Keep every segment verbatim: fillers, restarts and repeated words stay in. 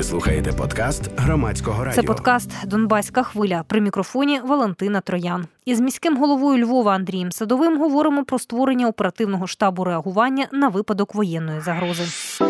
Ви слухаєте подкаст Громадського радіо. Це подкаст «Донбаська хвиля». При мікрофоні Валентина Троян. Із міським головою Львова Андрієм Садовим говоримо про створення оперативного штабу реагування на випадок воєнної загрози.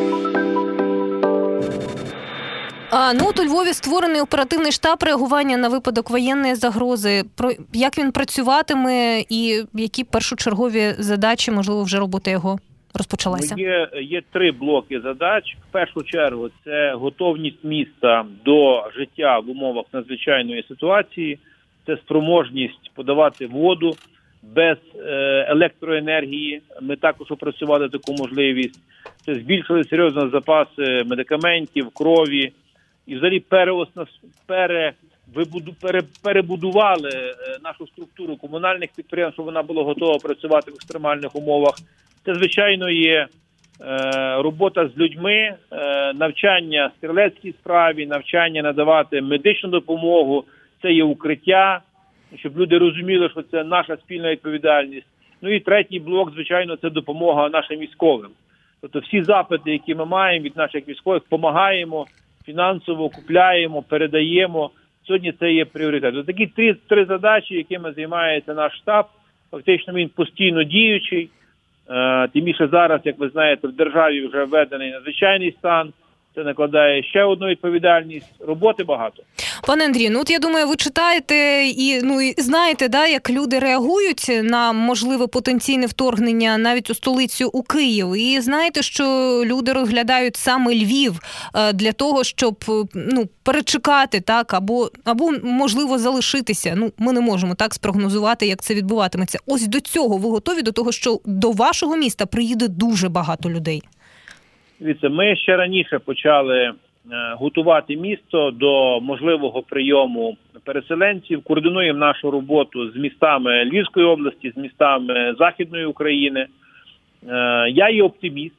А, ну, от у Львові створений оперативний штаб реагування на випадок воєнної загрози. Про як він працюватиме і які першочергові задачі, можливо, вже робота його розпочалася? Є, є три блоки задач. В першу чергу це готовність міста до життя в умовах надзвичайної ситуації, це спроможність подавати воду без е, електроенергії. Ми також опрацювали таку можливість. Це збільшили серйозно запаси медикаментів, крові і взагалі переосна, пере, вибуду, пере, перебудували е, нашу структуру комунальних підприємств, щоб вона була готова працювати в екстремальних умовах. Це, звичайно, є е, робота з людьми, е, навчання стрілецькій справі, навчання надавати медичну допомогу, це є укриття, щоб люди розуміли, що це наша спільна відповідальність. Ну і третій блок, звичайно, це допомога нашим військовим. Тобто всі запити, які ми маємо від наших військових, допомагаємо, фінансово купляємо, передаємо. Сьогодні це є пріоритет. Ось такі три, три задачі, якими займається наш штаб. Фактично він постійно діючий. Тим більше зараз, як ви знаєте, в державі вже введений надзвичайний стан. Це накладає ще одну відповідальність. Роботи багато. Пане Андрію, ну от я думаю, ви читаєте і ну і знаєте, да, як люди реагують на можливе потенційне вторгнення навіть у столицю, у Київ. І знаєте, що люди розглядають саме Львів для того, щоб ну перечекати, так, або або можливо залишитися. Ну, ми не можемо так спрогнозувати, як це відбуватиметься. Ось до цього ви готові, до того, що до вашого міста приїде дуже багато людей? Дивіться, ми ще раніше почали е, готувати місто до можливого прийому переселенців, координуємо нашу роботу з містами Львівської області, з містами Західної України. Е, я є оптиміст,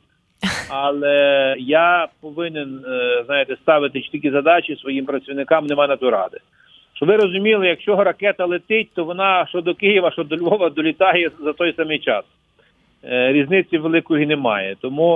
але я повинен, е, знаєте, ставити такі задачі своїм працівникам, нема на то ради. Щоб ви розуміли, якщо ракета летить, то вона що до Києва, що до Львова долітає за той самий час. Е, різниці великої немає, тому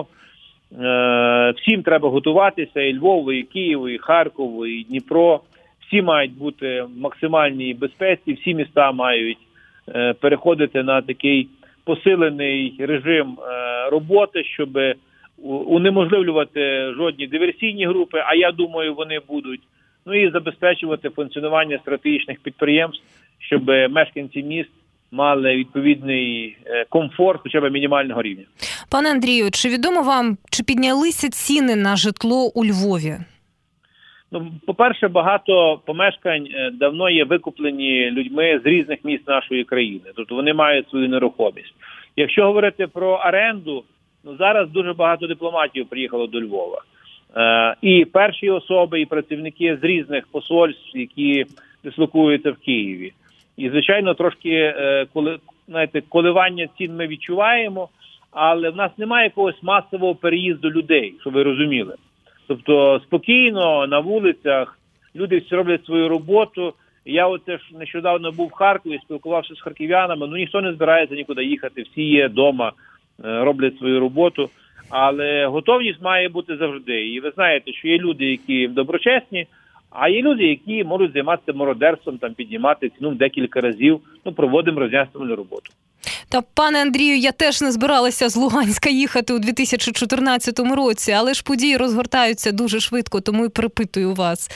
всім треба готуватися, і Львову, і Києву, і Харкову, і Дніпро. Всі мають бути в максимальній безпеці, всі міста мають переходити на такий посилений режим роботи, щоб унеможливлювати жодні диверсійні групи, а я думаю, вони будуть. Ну і забезпечувати функціонування стратегічних підприємств, щоб мешканці міст мали відповідний комфорт, хоча б мінімального рівня. Пане Андрію, чи відомо вам, чи піднялися ціни на житло у Львові? Ну, по-перше, багато помешкань давно є викуплені людьми з різних міст нашої країни. Тобто вони мають свою нерухомість. Якщо говорити про оренду, ну зараз дуже багато дипломатів приїхало до Львова. Е, і перші особи, і працівники з різних посольств, які дислокуються в Києві. І, звичайно, трошки коли, знаєте, коливання цін ми відчуваємо, але в нас немає якогось масового переїзду людей, щоб ви розуміли. Тобто спокійно на вулицях люди всі роблять свою роботу. Я от теж нещодавно був в Харкові, спілкувався з харків'янами, ну ніхто не збирається нікуди їхати, всі є вдома, роблять свою роботу. Але готовність має бути завжди. І ви знаєте, що є люди, які доброчесні, а є люди, які можуть займатися мародерством, там піднімати ціну в декілька разів. Ну, проводимо роз'яснювальну роботу. Та, пане Андрію, я теж не збиралася з Луганська їхати у дві тисячі чотирнадцятому році, але ж події розгортаються дуже швидко, тому і перепитую вас.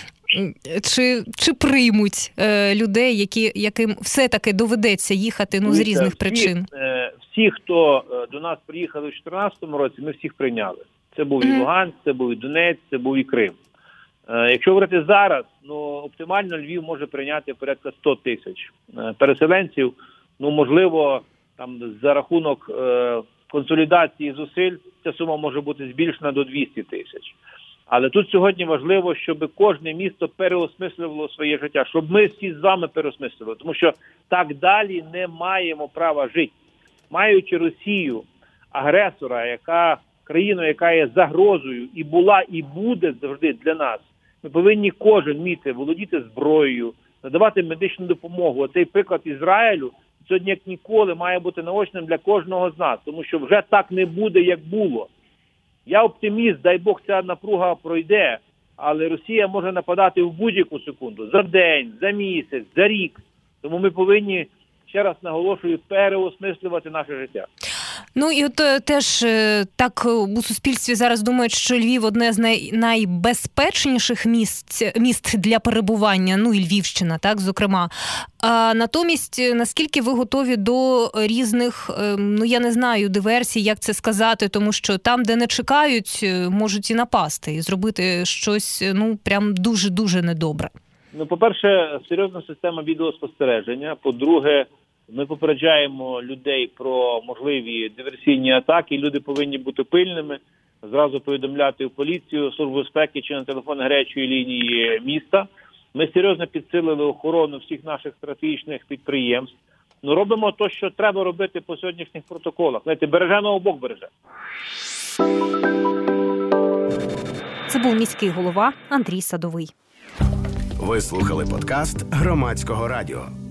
Чи, чи приймуть е, людей, які, яким все-таки доведеться їхати ну, з різних всі, причин? Е, всі, хто до нас приїхали у дві тисячі чотирнадцятому році, ми всіх прийняли. Це був mm. і Луганськ, це був і Донецьк, це був і Крим. Якщо говорити зараз, ну оптимально Львів може прийняти порядка сто тисяч переселенців. Ну, можливо, там за рахунок е, консолідації зусиль ця сума може бути збільшена до двісті тисяч. Але тут сьогодні важливо, щоб кожне місто переосмислювало своє життя, щоб ми всі з вами переосмислювали. Тому що так далі не маємо права жити. Маючи Росію, агресора, яка країну, яка є загрозою і була, і буде завжди для нас, ми повинні кожен вміти володіти зброєю, надавати медичну допомогу. Оцей приклад Ізраїлю сьогодні, як ніколи, має бути наочним для кожного з нас, тому що вже так не буде, як було. Я оптиміст, дай Бог, ця напруга пройде, але Росія може нападати в будь-яку секунду, за день, за місяць, за рік. Тому ми повинні, ще раз наголошую, переосмислювати наше життя. Ну і от е, теж е, так у суспільстві зараз думають, що Львів одне з най- найбезпечніших місць, міст для перебування, ну і Львівщина, так, зокрема. А натомість, наскільки ви готові до різних, е, ну я не знаю, диверсій, як це сказати, тому що там, де не чекають, можуть і напасти, і зробити щось, ну, прям дуже-дуже недобре. Ну, по-перше, серйозна система відеоспостереження. По-друге, ми попереджаємо людей про можливі диверсійні атаки. Люди повинні бути пильними, зразу повідомляти в поліцію, Службу безпеки чи на телефон гарячої лінії міста. Ми серйозно підсилили охорону всіх наших стратегічних підприємств. Ну, робимо те, що треба робити по сьогоднішніх протоколах. Знаєте, береженого Бог береже. Це був міський голова Андрій Садовий. Ви слухали подкаст Громадського радіо.